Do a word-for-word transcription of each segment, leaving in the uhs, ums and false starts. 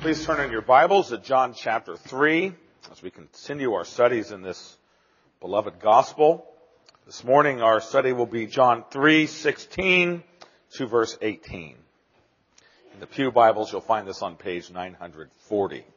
Please turn in your Bibles to John chapter three as we continue our studies in this beloved gospel. This morning our study will be John three sixteen to verse eighteen. In the Pew Bibles you'll find this on page nine forty.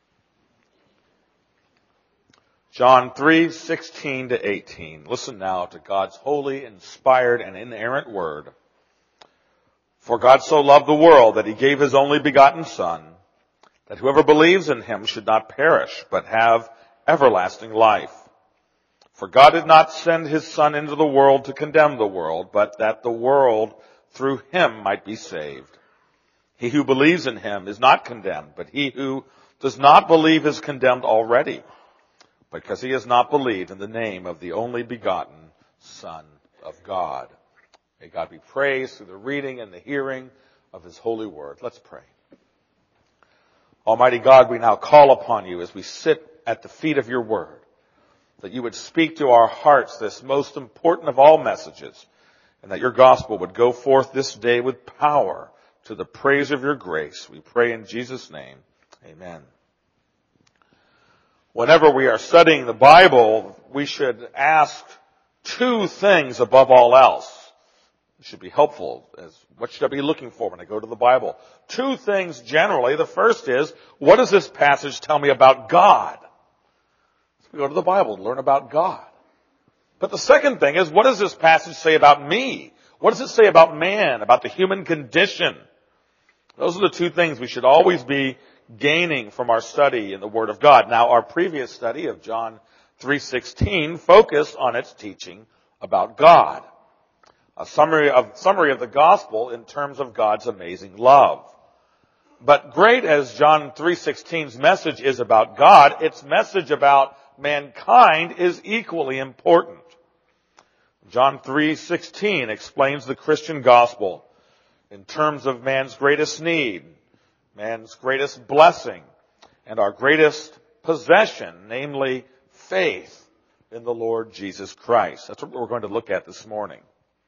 John three sixteen to eighteen. Listen now to God's holy, inspired, and inerrant word. For God so loved the world that he gave his only begotten Son, that whoever believes in him should not perish, but have everlasting life. For God did not send his Son into the world to condemn the world, but that the world through him might be saved. He who believes in him is not condemned, but he who does not believe is condemned already, because he has not believed in the name of the only begotten Son of God. May God be praised through the reading and the hearing of his holy word. Let's pray. Almighty God, we now call upon you as we sit at the feet of your word, that you would speak to our hearts this most important of all messages, and that your gospel would go forth this day with power to the praise of your grace. We pray in Jesus' name. Amen. Whenever we are studying the Bible, we should ask two things above all else. It should be helpful. As what should I be looking for when I go to the Bible? Two things generally. The first is, what does this passage tell me about God? So we go to the Bible to learn about God. But the second thing is, what does this passage say about me? What does it say about man, about the human condition? Those are the two things we should always be gaining from our study in the Word of God. Now, our previous study of John three sixteen focused on its teaching about God. A summary of, summary of the gospel in terms of God's amazing love. But great as John three sixteen's message is about God, its message about mankind is equally important. John three sixteen explains the Christian gospel in terms of man's greatest need, man's greatest blessing, and our greatest possession, namely faith in the Lord Jesus Christ. That's what we're going to look at this morning.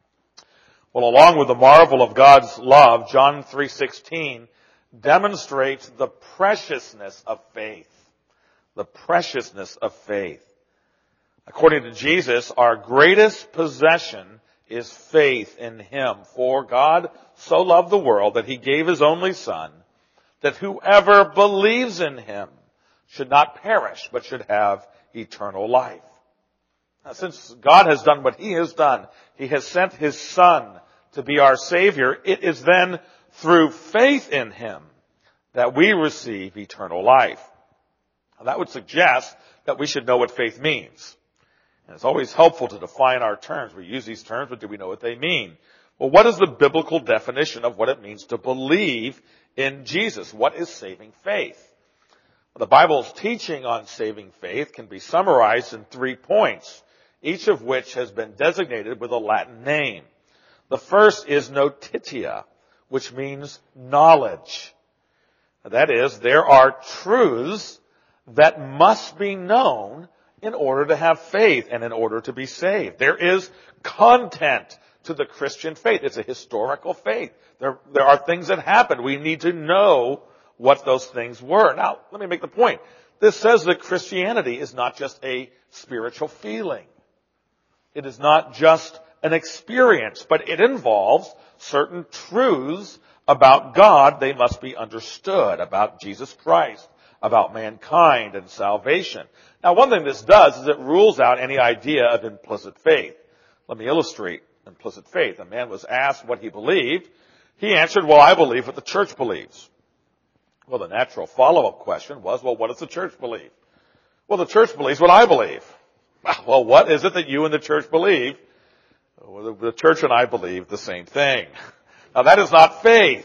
Well, along with the marvel of God's love, John three sixteen demonstrates the preciousness of faith. The preciousness of faith. According to Jesus, our greatest possession is faith in him. For God so loved the world that he gave his only Son, that whoever believes in him should not perish, but should have eternal life. Now, since God has done what he has done, he has sent his Son to be our Savior, it is then through faith in him that we receive eternal life. Now, that would suggest that we should know what faith means. And it's always helpful to define our terms. We use these terms, but do we know what they mean? Well, what is the biblical definition of what it means to believe in Jesus? What is saving faith? The Bible's teaching on saving faith can be summarized in three points, each of which has been designated with a Latin name. The first is notitia, which means knowledge. That is, there are truths that must be known in order to have faith and in order to be saved. There is content to the Christian faith. It's a historical faith. There, there are things that happen. We need to know what those things were. Now, let me make the point. This says that Christianity is not just a spiritual feeling. It is not just an experience, but it involves certain truths about God. They must be understood, about Jesus Christ, about mankind and salvation. Now, one thing this does is it rules out any idea of implicit faith. Let me illustrate implicit faith. A man was asked what he believed. He answered, well, I believe what the church believes. Well, the natural follow-up question was, well, what does the church believe? Well, the church believes what I believe. Well, what is it that you and the church believe? Well, the church and I believe the same thing. Now, that is not faith.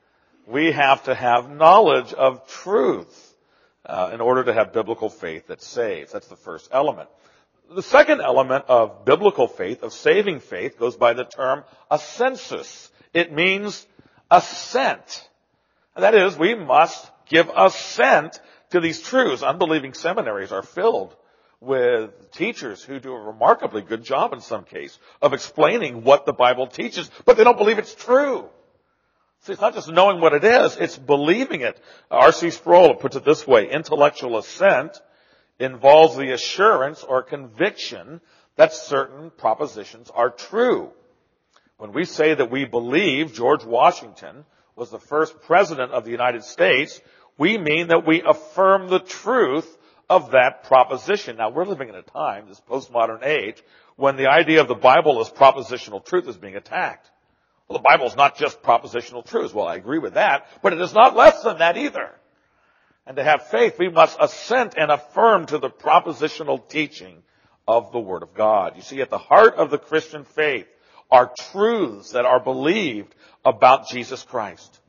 We have to have knowledge of truth uh, in order to have biblical faith that saves. That's the first element. The second element of biblical faith, of saving faith, goes by the term assensus. It means assent. That is, we must give assent to these truths. Unbelieving seminaries are filled with teachers who do a remarkably good job in some case of explaining what the Bible teaches, but they don't believe it's true. See, it's not just knowing what it is, it's believing it. R C Sproul puts it this way: intellectual assent involves the assurance or conviction that certain propositions are true. When we say that we believe George Washington was the first president of the United States, we mean that we affirm the truth of that proposition. Now, we're living in a time, this postmodern age, when the idea of the Bible as propositional truth is being attacked. Well, the Bible is not just propositional truth. Well, I agree with that, but it is not less than that either. And to have faith, we must assent and affirm to the propositional teaching of the Word of God. You see, at the heart of the Christian faith are truths that are believed about Jesus Christ.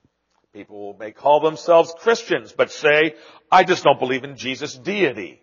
People may call themselves Christians, but say, I just don't believe in Jesus' deity.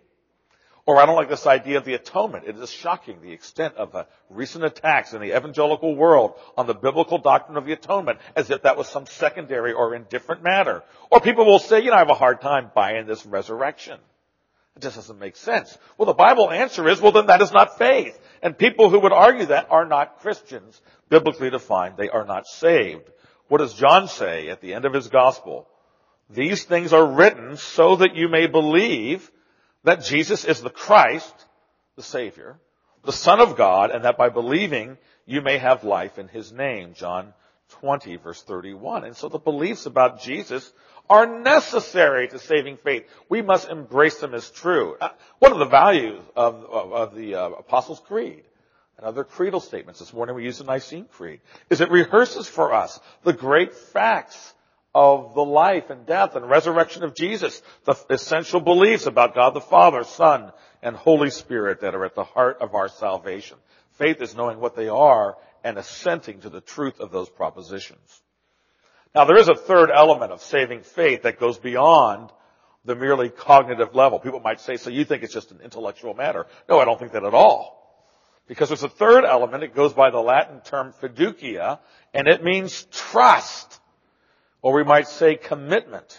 Or I don't like this idea of the atonement. It is shocking, the extent of the recent attacks in the evangelical world on the biblical doctrine of the atonement, as if that was some secondary or indifferent matter. Or people will say, you know, I have a hard time buying this resurrection. It just doesn't make sense. Well, the Bible answer is, well, then that is not faith. And people who would argue that are not Christians. Biblically defined, they are not saved. What does John say at the end of his gospel? These things are written so that you may believe that Jesus is the Christ, the Savior, the Son of God, and that by believing you may have life in His name. John twenty, verse thirty-one. And so the beliefs about Jesus are necessary to saving faith. We must embrace them as true. One of the values of, of, of the uh, Apostles' Creed and other creedal statements, this morning we used the Nicene Creed, is it rehearses for us the great facts of the life and death and resurrection of Jesus, the essential beliefs about God the Father, Son, and Holy Spirit that are at the heart of our salvation. Faith is knowing what they are and assenting to the truth of those propositions. Now, there is a third element of saving faith that goes beyond the merely cognitive level. People might say, so you think it's just an intellectual matter. No, I don't think that at all. Because there's a third element. It goes by the Latin term fiducia, and it means trust. Or we might say commitment.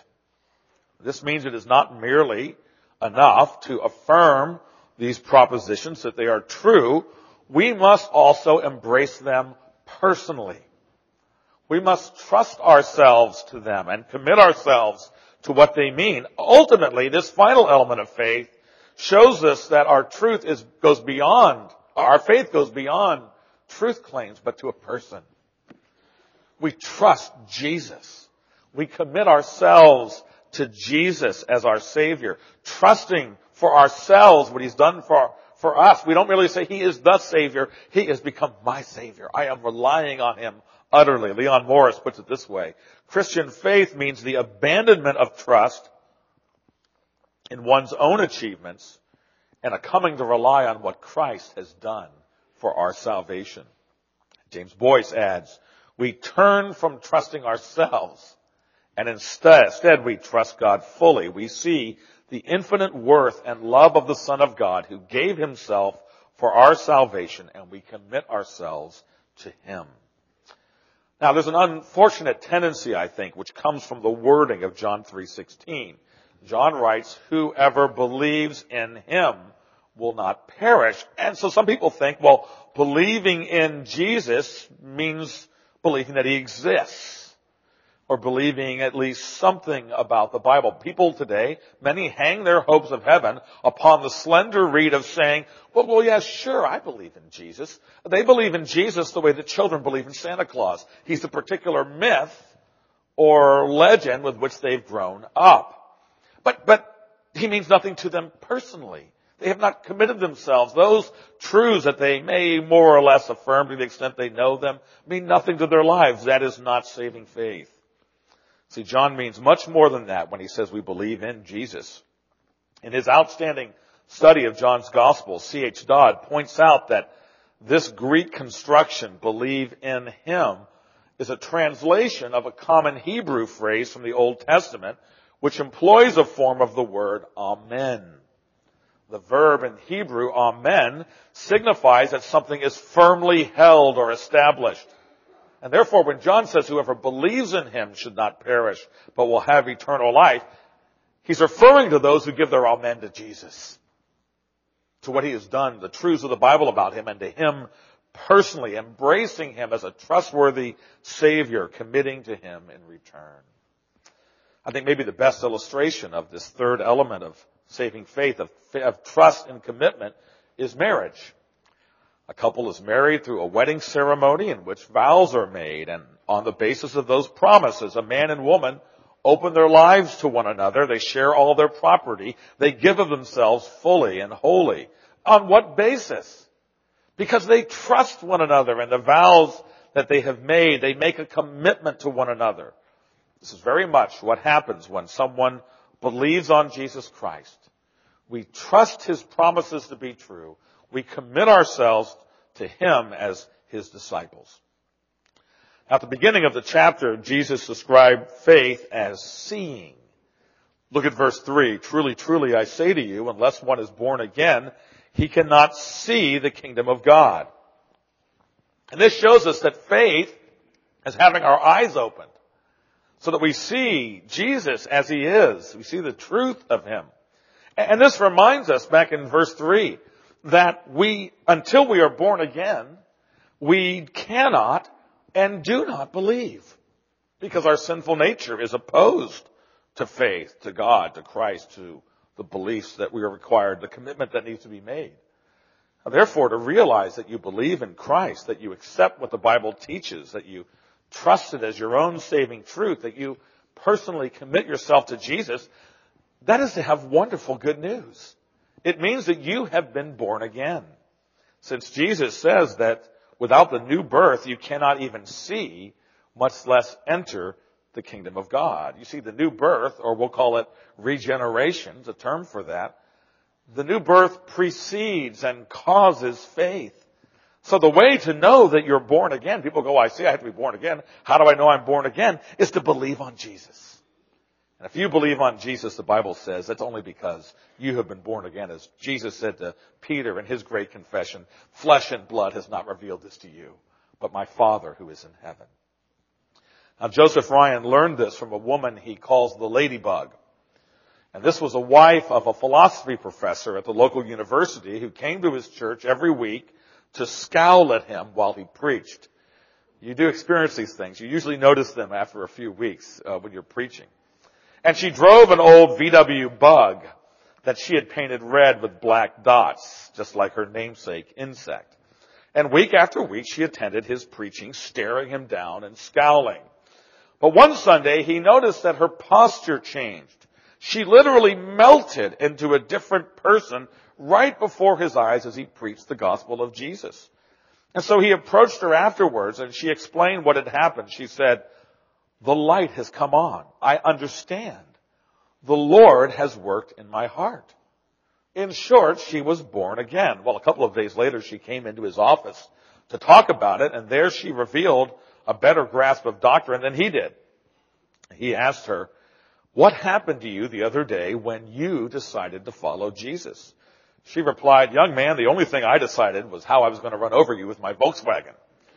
This means it is not merely enough to affirm these propositions that they are true. We must also embrace them personally. We must trust ourselves to them and commit ourselves to what they mean. Ultimately, this final element of faith shows us that our truth is goes beyond, our faith goes beyond truth claims, but to a person. We trust Jesus. We commit ourselves to Jesus as our Savior, trusting for ourselves what He's done for, for us. We don't merely say He is the Savior. He has become my Savior. I am relying on Him utterly. Leon Morris puts it this way: Christian faith means the abandonment of trust in one's own achievements and a coming to rely on what Christ has done for our salvation. James Boyce adds, we turn from trusting ourselves and instead, instead we trust God fully. We see the infinite worth and love of the Son of God who gave Himself for our salvation, and we commit ourselves to Him. Now, there's an unfortunate tendency, I think, which comes from the wording of John three sixteen. John writes, whoever believes in Him will not perish. And so some people think, well, believing in Jesus means believing that He exists, or believing at least something about the Bible. People today, many hang their hopes of heaven upon the slender reed of saying, well, well, yeah, sure, I believe in Jesus. They believe in Jesus the way that children believe in Santa Claus. He's a particular myth or legend with which they've grown up. But, but He means nothing to them personally. They have not committed themselves. Those truths that they may more or less affirm to the extent they know them mean nothing to their lives. That is not saving faith. See, John means much more than that when he says we believe in Jesus. In his outstanding study of John's Gospel, C H Dodd points out that this Greek construction, believe in Him, is a translation of a common Hebrew phrase from the Old Testament, which employs a form of the word amen. The verb in Hebrew, amen, signifies that something is firmly held or established. And therefore, when John says whoever believes in Him should not perish, but will have eternal life, he's referring to those who give their amen to Jesus, to what He has done, the truths of the Bible about Him, and to Him personally embracing him as a trustworthy Savior, committing to him in return. I think maybe the best illustration of this third element of saving faith, of, of trust and commitment, is marriage. A couple is married through a wedding ceremony in which vows are made, and on the basis of those promises, a man and woman open their lives to one another. They share all their property. They give of themselves fully and wholly. On what basis? Because they trust one another and the vows that they have made. They make a commitment to one another. This is very much what happens when someone believes on Jesus Christ. We trust his promises to be true. We commit ourselves to him as his disciples. At the beginning of the chapter, Jesus described faith as seeing. Look at verse three. Truly, truly, I say to you, unless one is born again, he cannot see the kingdom of God. And this shows us that faith is having our eyes opened so that we see Jesus as he is. We see the truth of him. And this reminds us back in verse three that we, until we are born again, we cannot and do not believe, because our sinful nature is opposed to faith, to God, to Christ, to the beliefs that we are required, the commitment that needs to be made. Therefore, to realize that you believe in Christ, that you accept what the Bible teaches, that you trust it as your own saving truth, that you personally commit yourself to Jesus, that is to have wonderful good news. It means that you have been born again. Since Jesus says that without the new birth, you cannot even see, much less enter the kingdom of God. You see, the new birth, or we'll call it regeneration, is a term for that. The new birth precedes and causes faith. So the way to know that you're born again, people go, I see I have to be born again. How do I know I'm born again? Is to believe on Jesus. And if you believe on Jesus, the Bible says, that's only because you have been born again. As Jesus said to Peter in his great confession, flesh and blood has not revealed this to you, but my Father who is in heaven. Now, Joseph Ryan learned this from a woman he calls the ladybug. And this was a wife of a philosophy professor at the local university who came to his church every week to scowl at him while he preached. You do experience these things. You usually notice them after a few weeks uh, when you're preaching. And she drove an old V W bug that she had painted red with black dots, just like her namesake insect. And week after week, she attended his preaching, staring him down and scowling. But one Sunday, he noticed that her posture changed. She literally melted into a different person right before his eyes as he preached the gospel of Jesus. And so he approached her afterwards, and she explained what had happened. She said, the light has come on. I understand. The Lord has worked in my heart. In short, she was born again. Well, a couple of days later, she came into his office to talk about it, and there she revealed a better grasp of doctrine than he did. He asked her, what happened to you the other day when you decided to follow Jesus? She replied, young man, the only thing I decided was how I was going to run over you with my Volkswagen.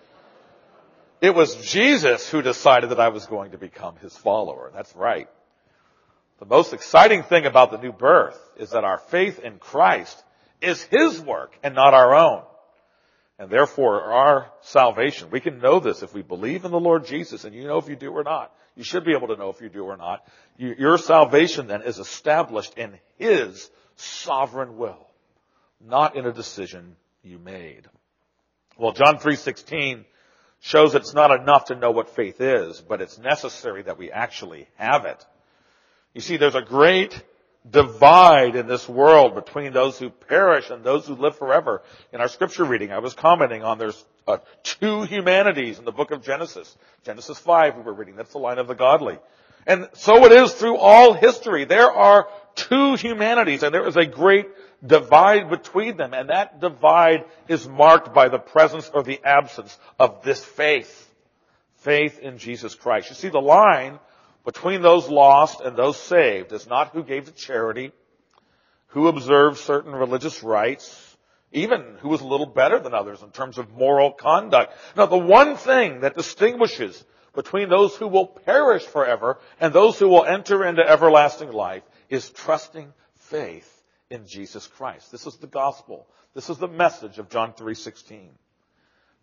It was Jesus who decided that I was going to become his follower. That's right. The most exciting thing about the new birth is that our faith in Christ is his work and not our own. And therefore, our salvation, we can know this if we believe in the Lord Jesus, and you know if you do or not. You should be able to know if you do or not. You, your salvation then is established in his sovereign will, not in a decision you made. Well, John three sixteen shows it's not enough to know what faith is, but it's necessary that we actually have it. You see, there's a great divide in this world between those who perish and those who live forever. In our scripture reading, I was commenting on there's uh, two humanities in the book of Genesis. Genesis five, we were reading. That's the line of the godly. And so it is through all history. There are two humanities, and there is a great divide between them. And that divide is marked by the presence or the absence of this faith. Faith in Jesus Christ. You see, the line between those lost and those saved is not who gave to charity, who observed certain religious rites, even who was a little better than others in terms of moral conduct. Now, the one thing that distinguishes between those who will perish forever and those who will enter into everlasting life is trusting faith in Jesus Christ. This is the gospel. This is the message of John three sixteen.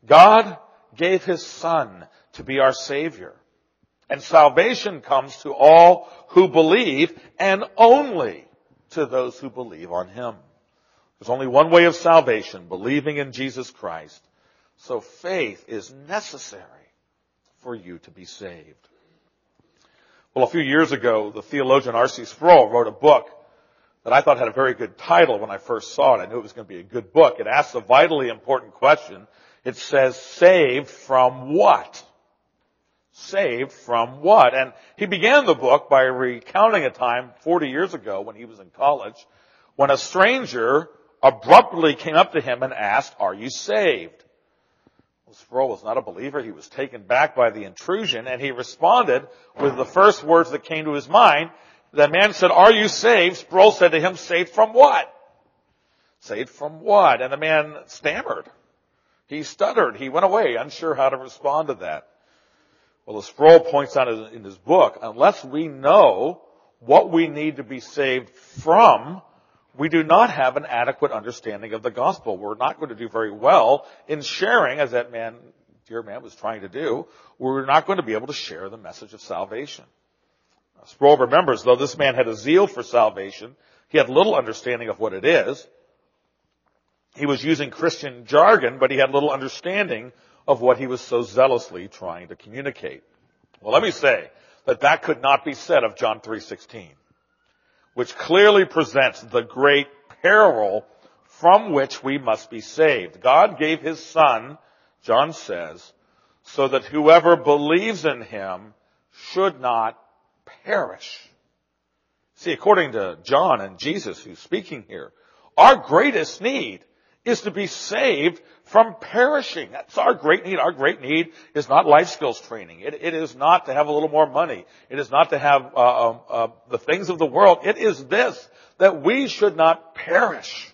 God gave his Son to be our Savior. And salvation comes to all who believe, and only to those who believe on him. There's only one way of salvation, believing in Jesus Christ. So faith is necessary for you to be saved. Well, a few years ago, the theologian R C Sproul wrote a book that I thought had a very good title when I first saw it. I knew it was going to be a good book. It asks a vitally important question. It says, saved from what? Saved from what? And he began the book by recounting a time forty years ago when he was in college, when a stranger abruptly came up to him and asked, are you saved? Well, Sproul was not a believer. He was taken back by the intrusion, and he responded with the first words that came to his mind. The man said, are you saved? Sproul said to him, saved from what? Saved from what? And the man stammered. He stuttered. He went away, unsure how to respond to that. Well, as Sproul points out in his book, unless we know what we need to be saved from, we do not have an adequate understanding of the gospel. We're not going to do very well in sharing, as that man, dear man, was trying to do. We're not going to be able to share the message of salvation. Now, Sproul remembers, though this man had a zeal for salvation, he had little understanding of what it is. He was using Christian jargon, but he had little understanding of what he was so zealously trying to communicate. Well, let me say that that could not be said of John three sixteen, which clearly presents the great peril from which we must be saved. God gave his Son, John says, so that whoever believes in him should not perish. See, according to John and Jesus, who's speaking here, our greatest need is to be saved from perishing. That's our great need. Our great need is not life skills training. It, it is not to have a little more money. It is not to have uh, uh, the things of the world. It is this, that we should not perish.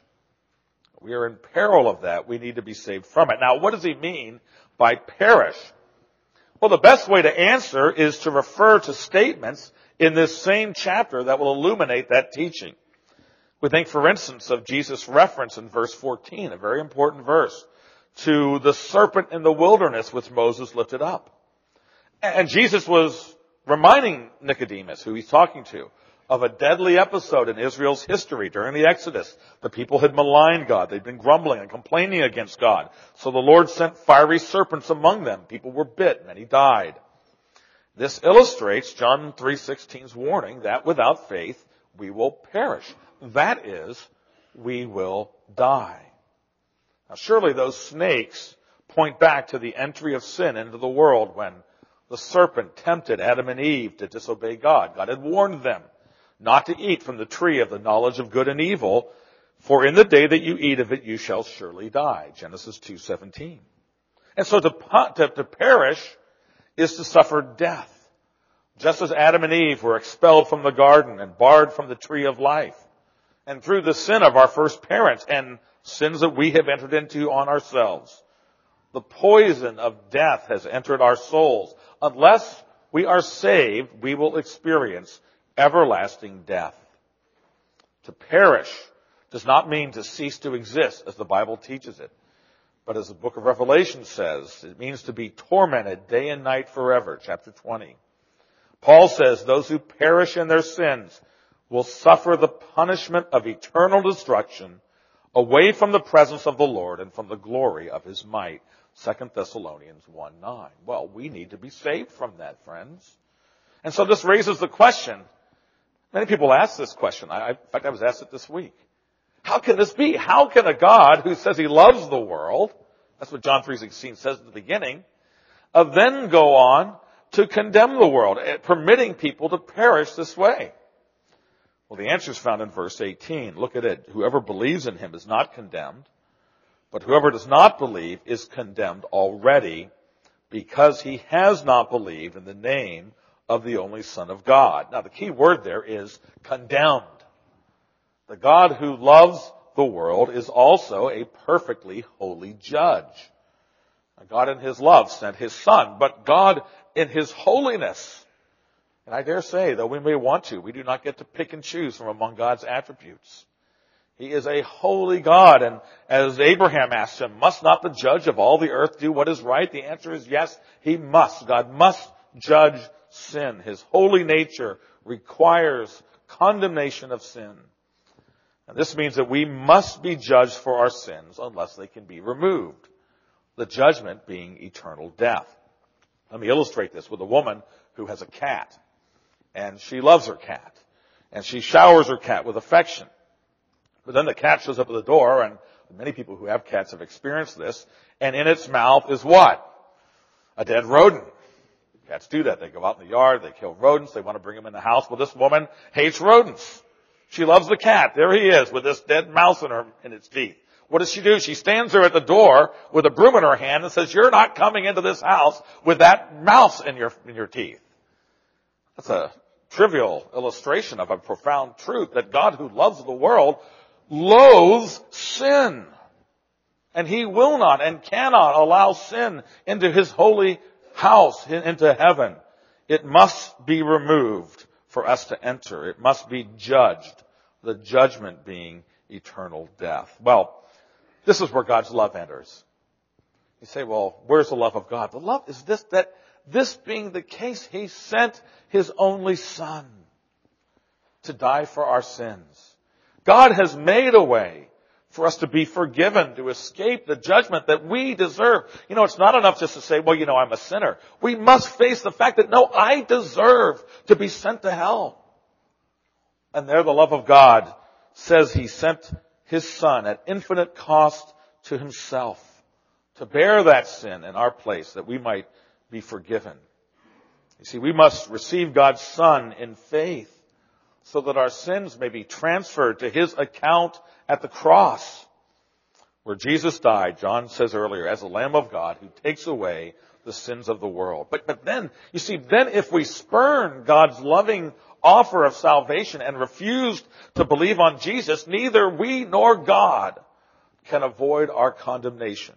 We are in peril of that. We need to be saved from it. Now, what does he mean by perish? Well, the best way to answer is to refer to statements in this same chapter that will illuminate that teaching. We think, for instance, of Jesus' reference in verse fourteen, a very important verse, to the serpent in the wilderness which Moses lifted up. And Jesus was reminding Nicodemus, who he's talking to, of a deadly episode in Israel's history during the Exodus. The people had maligned God. They'd been grumbling and complaining against God. So the Lord sent fiery serpents among them. People were bit, many died. This illustrates John three sixteen's warning that without faith we will perish. That is, we will die. Now, surely those snakes point back to the entry of sin into the world when the serpent tempted Adam and Eve to disobey God. God had warned them not to eat from the tree of the knowledge of good and evil, for in the day that you eat of it, you shall surely die. Genesis two seventeen. And so to, to, to perish is to suffer death, just as Adam and Eve were expelled from the garden and barred from the tree of life. And through the sin of our first parents and sins that we have entered into on ourselves, the poison of death has entered our souls. Unless we are saved, we will experience everlasting death. To perish does not mean to cease to exist, as the Bible teaches it. But as the book of Revelation says, it means to be tormented day and night forever, chapter twenty. Paul says those who perish in their sins will suffer the punishment of eternal destruction away from the presence of the Lord and from the glory of his might. Second Thessalonians one nine. Well, we need to be saved from that, friends. And so this raises the question. Many people ask this question. I, in fact, I was asked it this week. How can this be? How can a God who says he loves the world, that's what John three sixteen says at the beginning, uh, then go on to condemn the world, permitting people to perish this way? Well, the answer is found in verse eighteen. Look at it. Whoever believes in him is not condemned, but whoever does not believe is condemned already, because he has not believed in the name of the only Son of God. Now, the key word there is condemned. The God who loves the world is also a perfectly holy judge. God in his love sent his Son, but God in his holiness, and I dare say, though we may want to, we do not get to pick and choose from among God's attributes. He is a holy God. And as Abraham asked him, must not the judge of all the earth do what is right? The answer is yes, he must. God must judge sin. His holy nature requires condemnation of sin. And this means that we must be judged for our sins unless they can be removed. The judgment being eternal death. Let me illustrate this with a woman who has a cat. And she loves her cat. And she showers her cat with affection. But then the cat shows up at the door, and many people who have cats have experienced this, and in its mouth is what? A dead rodent. Cats do that. They go out in the yard, they kill rodents, they want to bring them in the house. Well, this woman hates rodents. She loves the cat. There he is with this dead mouse in her, in its teeth. What does she do? She stands there at the door with a broom in her hand and says, you're not coming into this house with that mouse in your, in your teeth. That's a trivial illustration of a profound truth that God, who loves the world, loathes sin. And he will not and cannot allow sin into his holy house, into heaven. It must be removed for us to enter. It must be judged. The judgment being eternal death. Well, this is where God's love enters. You say, well, where's the love of God? The love is this, that this being the case, he sent his only Son to die for our sins. God has made a way for us to be forgiven, to escape the judgment that we deserve. You know, it's not enough just to say, well, you know, I'm a sinner. We must face the fact that, no, I deserve to be sent to hell. And there the love of God says he sent his Son at infinite cost to himself to bear that sin in our place that we might be forgiven. You see, we must receive God's Son in faith so that our sins may be transferred to his account at the cross, where Jesus died, John says earlier, as the Lamb of God who takes away the sins of the world. But, but then, you see, then if we spurn God's loving offer of salvation and refuse to believe on Jesus, neither we nor God can avoid our condemnation.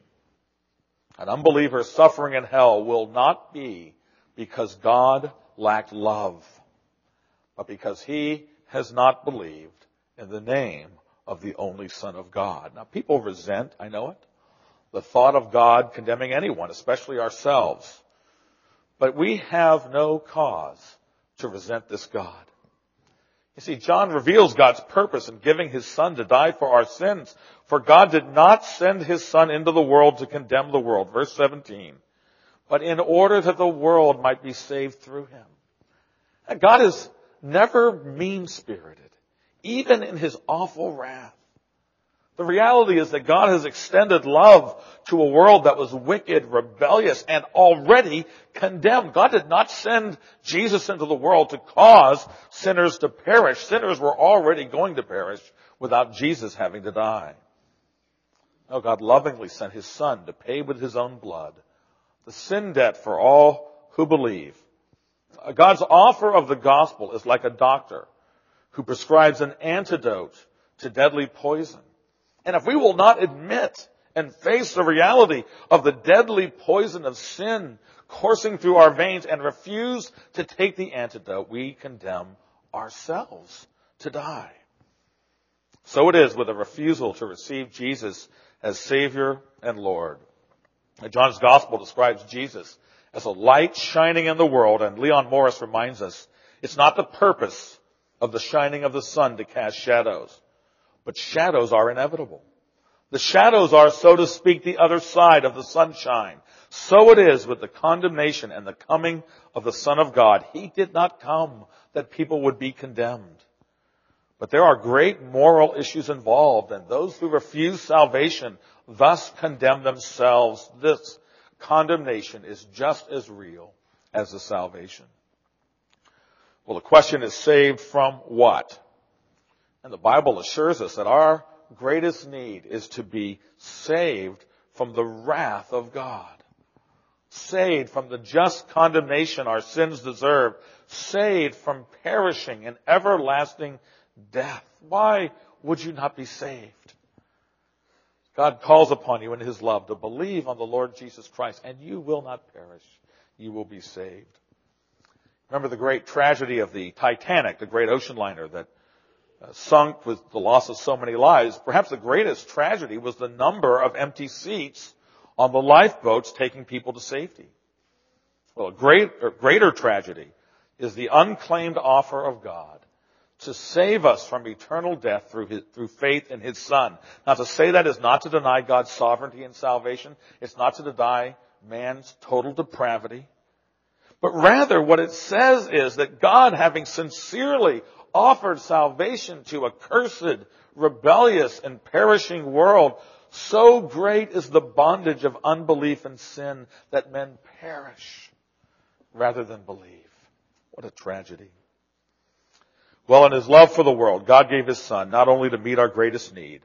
An unbeliever's suffering in hell will not be because God lacked love, but because he has not believed in the name of the only Son of God. Now, people resent, I know it, the thought of God condemning anyone, especially ourselves. But we have no cause to resent this God. You see, John reveals God's purpose in giving his Son to die for our sins. For God did not send his Son into the world to condemn the world, verse seventeen, but in order that the world might be saved through him. And God is never mean-spirited, even in his awful wrath. The reality is that God has extended love to a world that was wicked, rebellious, and already condemned. God did not send Jesus into the world to cause sinners to perish. Sinners were already going to perish without Jesus having to die. No, God lovingly sent his Son to pay with his own blood the sin debt for all who believe. God's offer of the gospel is like a doctor who prescribes an antidote to deadly poison. And if we will not admit and face the reality of the deadly poison of sin coursing through our veins and refuse to take the antidote, we condemn ourselves to die. So it is with a refusal to receive Jesus as Savior and Lord. John's Gospel describes Jesus as a light shining in the world, and Leon Morris reminds us, it's not the purpose of the shining of the sun to cast shadows, but shadows are inevitable. The shadows are, so to speak, the other side of the sunshine. So it is with the condemnation and the coming of the Son of God. He did not come that people would be condemned. But there are great moral issues involved, and those who refuse salvation thus condemn themselves. This condemnation is just as real as the salvation. Well, the question is, saved from what? And the Bible assures us that our greatest need is to be saved from the wrath of God. Saved from the just condemnation our sins deserve. Saved from perishing in everlasting death. Why would you not be saved? God calls upon you in his love to believe on the Lord Jesus Christ, and you will not perish. You will be saved. Remember the great tragedy of the Titanic, the great ocean liner that uh, sunk with the loss of so many lives. Perhaps the greatest tragedy was the number of empty seats on the lifeboats taking people to safety. Well, a great, or greater tragedy is the unclaimed offer of God to save us from eternal death through his, through faith in His Son. Now, to say that is not to deny God's sovereignty and salvation. It's not to deny man's total depravity. But rather, what it says is that God, having sincerely offered salvation to a cursed, rebellious, and perishing world, so great is the bondage of unbelief and sin that men perish rather than believe. What a tragedy. Well, in His love for the world, God gave His Son not only to meet our greatest need,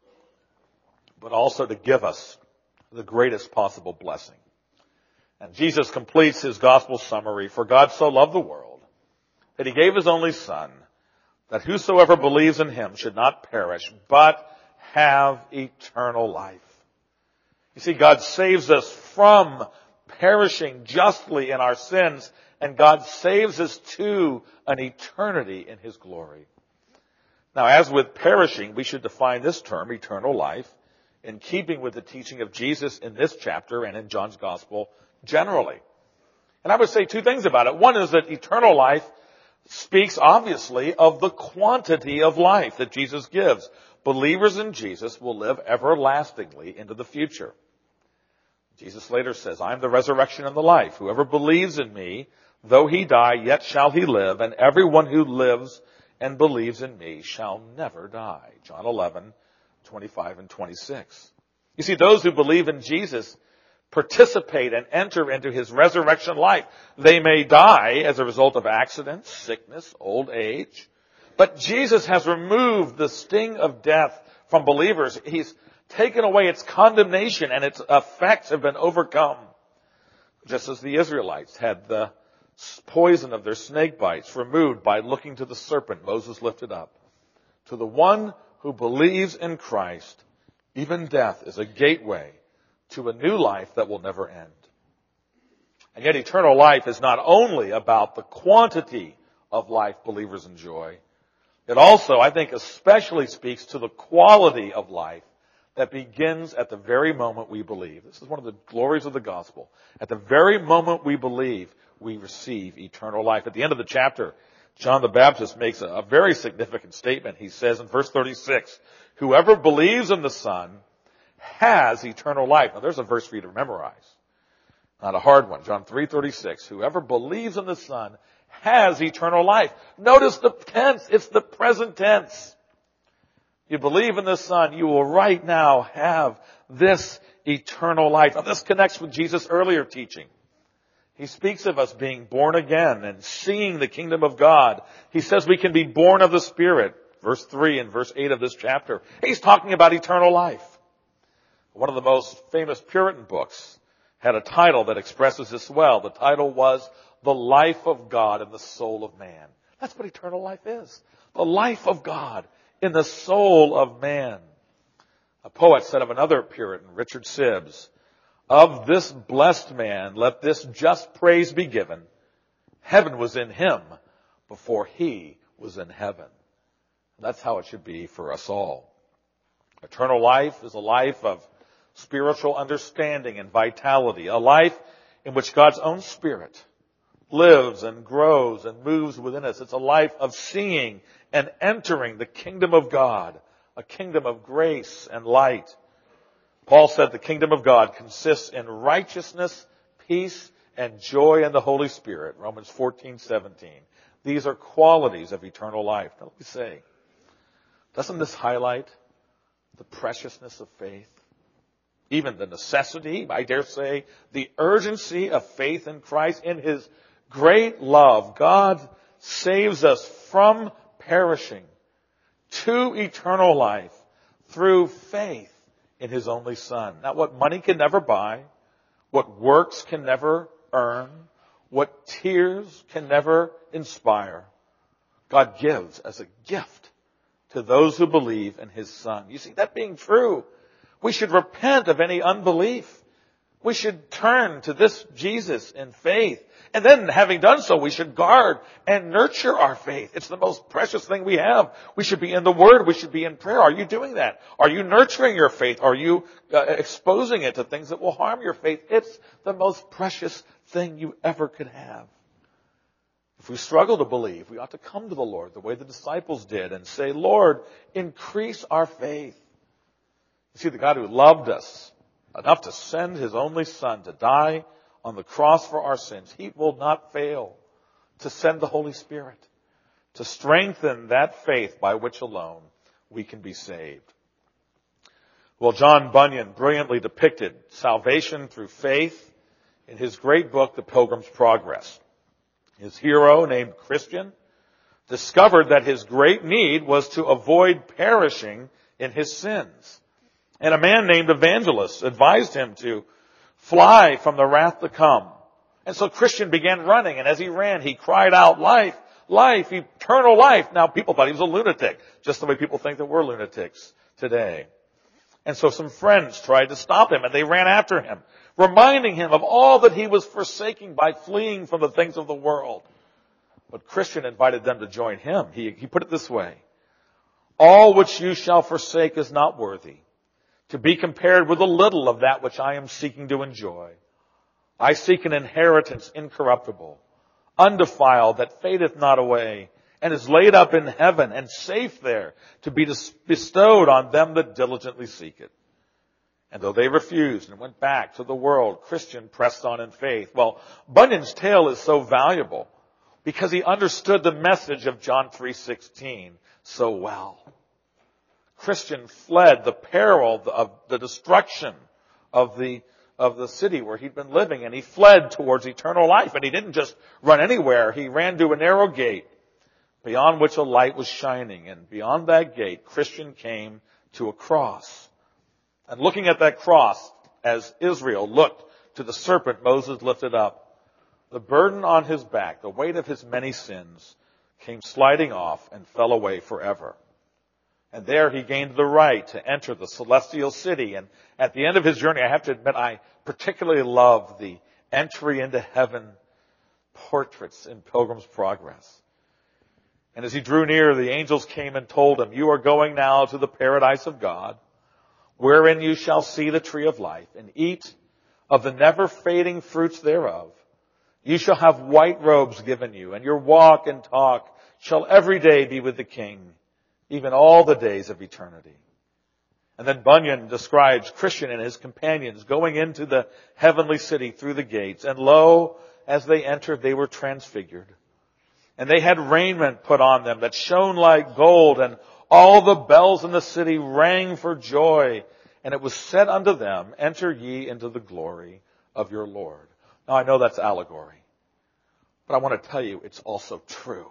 but also to give us the greatest possible blessing. And Jesus completes His gospel summary. For God so loved the world that He gave His only Son, that whosoever believes in Him should not perish, but have eternal life. You see, God saves us from perishing justly in our sins, and God saves us to an eternity in His glory. Now, as with perishing, we should define this term, eternal life, in keeping with the teaching of Jesus in this chapter and in John's Gospel generally. And I would say two things about it. One is that eternal life speaks obviously of the quantity of life that Jesus gives. Believers in Jesus will live everlastingly into the future. Jesus later says, I am the resurrection and the life. Whoever believes in me, though he die, yet shall he live, and everyone who lives and believes in me shall never die. John eleven, twenty-five and twenty-six. You see, those who believe in Jesus participate and enter into His resurrection life. They may die as a result of accidents, sickness, old age, but Jesus has removed the sting of death from believers. He's taken away its condemnation, and its effects have been overcome. Just as the Israelites had the poison of their snake bites removed by looking to the serpent Moses lifted up. To the one who believes in Christ, even death is a gateway to a new life that will never end. And yet eternal life is not only about the quantity of life believers enjoy. It also, I think, especially speaks to the quality of life that begins at the very moment we believe. This is one of the glories of the gospel. At the very moment we believe, we receive eternal life. At the end of the chapter, John the Baptist makes a, a very significant statement. He says in verse thirty-six, whoever believes in the Son has eternal life. Now there's a verse for you to memorize. Not a hard one. John three thirty-six. Whoever believes in the Son has eternal life. Notice the tense. It's the present tense. You believe in the Son, you will right now have this eternal life. Now this connects with Jesus' earlier teaching. He speaks of us being born again and seeing the kingdom of God. He says we can be born of the Spirit. Verse three and verse eight of this chapter. He's talking about eternal life. One of the most famous Puritan books had a title that expresses this well. The title was The Life of God in the Soul of Man. That's what eternal life is. The life of God in the soul of man. A poet said of another Puritan, Richard Sibbes, of this blessed man, let this just praise be given. Heaven was in him before he was in heaven. That's how it should be for us all. Eternal life is a life of spiritual understanding and vitality, a life in which God's own Spirit lives and grows and moves within us. It's a life of seeing and entering the kingdom of God, a kingdom of grace and light. Paul said the kingdom of God consists in righteousness, peace, and joy in the Holy Spirit. Romans fourteen seventeen. These are qualities of eternal life. Now let me say, doesn't this highlight the preciousness of faith? Even the necessity, I dare say, the urgency of faith in Christ. In His great love, God saves us from perishing to eternal life through faith in His only Son. Not what money can never buy, what works can never earn, what tears can never inspire. God gives as a gift to those who believe in His Son. You see, that being true, we should repent of any unbelief. We should turn to this Jesus in faith. And then, having done so, we should guard and nurture our faith. It's the most precious thing we have. We should be in the Word. We should be in prayer. Are you doing that? Are you nurturing your faith? Are you uh, exposing it to things that will harm your faith? It's the most precious thing you ever could have. If we struggle to believe, we ought to come to the Lord the way the disciples did and say, Lord, increase our faith. You see, the God who loved us enough to send His only Son to die on the cross for our sins, He will not fail to send the Holy Spirit to strengthen that faith by which alone we can be saved. Well, John Bunyan brilliantly depicted salvation through faith in his great book, The Pilgrim's Progress. His hero, named Christian, discovered that his great need was to avoid perishing in his sins. And a man named Evangelist advised him to fly from the wrath to come. And so Christian began running, and as he ran, he cried out, life, life, eternal life. Now, people thought he was a lunatic, just the way people think that we're lunatics today. And so some friends tried to stop him, and they ran after him, reminding him of all that he was forsaking by fleeing from the things of the world. But Christian invited them to join him. He, he put it this way, all which you shall forsake is not worthy to be compared with a little of that which I am seeking to enjoy. I seek an inheritance incorruptible, undefiled, that fadeth not away, and is laid up in heaven and safe there to be bestowed on them that diligently seek it. And though they refused and went back to the world, Christian pressed on in faith. Well, Bunyan's tale is so valuable because he understood the message of John three sixteen so well. Christian fled the peril of the destruction of the of the city where he'd been living, and he fled towards eternal life. And he didn't just run anywhere. He ran to a narrow gate beyond which a light was shining. And beyond that gate, Christian came to a cross. And looking at that cross, as Israel looked to the serpent Moses lifted up, the burden on his back, the weight of his many sins, came sliding off and fell away forever. And there he gained the right to enter the celestial city. And at the end of his journey, I have to admit, I particularly love the entry into heaven portraits in Pilgrim's Progress. And as he drew near, the angels came and told him, you are going now to the paradise of God, wherein you shall see the tree of life and eat of the never fading fruits thereof. You shall have white robes given you, and your walk and talk shall every day be with the King, even all the days of eternity. And then Bunyan describes Christian and his companions going into the heavenly city through the gates. And lo, as they entered, they were transfigured. And they had raiment put on them that shone like gold, and all the bells in the city rang for joy. And it was said unto them, enter ye into the glory of your Lord. Now I know that's allegory, but I want to tell you it's also true.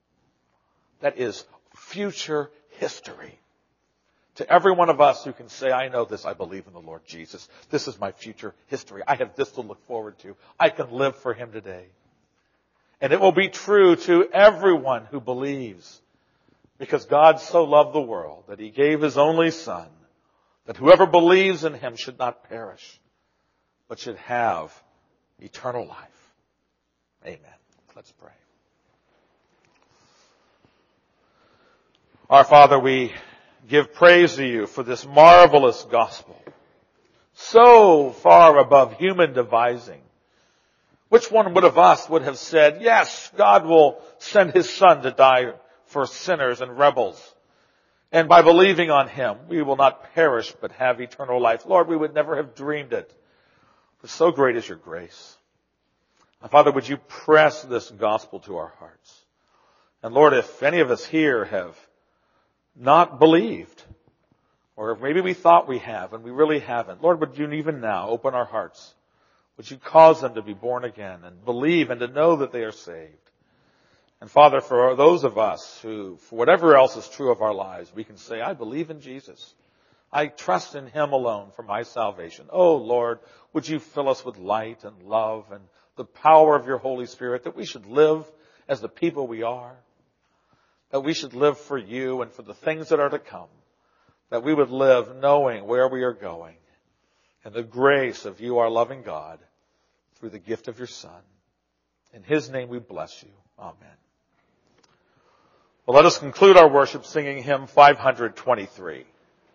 That is future history. To every one of us who can say, I know this, I believe in the Lord Jesus. This is my future history. I have this to look forward to. I can live for Him today. And it will be true to everyone who believes, because God so loved the world that He gave His only Son, that whoever believes in Him should not perish, but should have eternal life. Amen. Let's pray. Our Father, we give praise to You for this marvelous gospel, so far above human devising. Which one would of us would have said, yes, God will send His Son to die for sinners and rebels, and by believing on Him, we will not perish but have eternal life. Lord, we would never have dreamed it, but so great is Your grace. And Father, would You press this gospel to our hearts? And Lord, if any of us here have not believed, or maybe we thought we have and we really haven't, Lord, would You even now open our hearts? Would You cause them to be born again and believe and to know that they are saved? And Father, for those of us who, for whatever else is true of our lives, we can say, I believe in Jesus. I trust in Him alone for my salvation. Oh Lord, would You fill us with light and love and the power of Your Holy Spirit, that we should live as the people we are, that we should live for You and for the things that are to come, that we would live knowing where we are going, and the grace of you, our loving God, through the gift of your Son. In his name we bless you. Amen. Well, let us conclude our worship singing hymn five twenty-three.